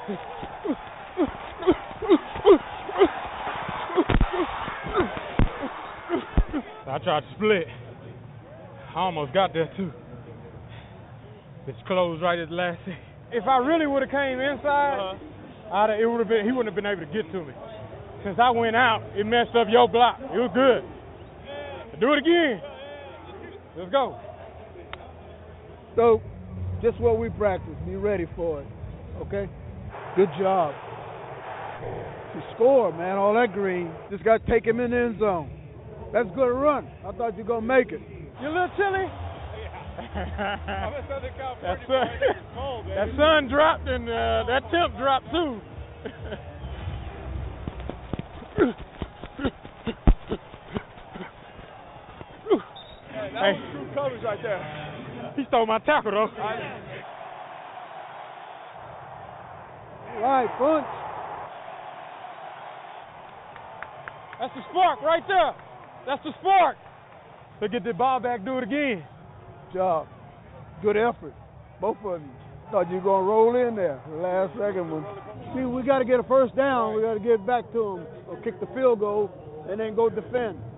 I tried to split. I almost got there too. It's closed right at the last second. If I really would have came inside, he wouldn't have been able to get to me. Since I went out, it messed up your block. It was good. Do it again. Let's go. So, just what we practice. Be ready for it. Okay? Good job. You scored, man. All that green. Just got to take him in the end zone. That's a good run. I thought you were going to make it. You a little chilly? That sun dropped and that temp dropped too. That was true coverage right there. He stole my tackle though. All right, punch. That's the spark right there. That's the spark. So get the ball back, do it again. Good job. Good effort. Both of you. Thought you were going to roll in there the last second one. See, we got to get a first down. We got to get back to them or kick the field goal and then go defend.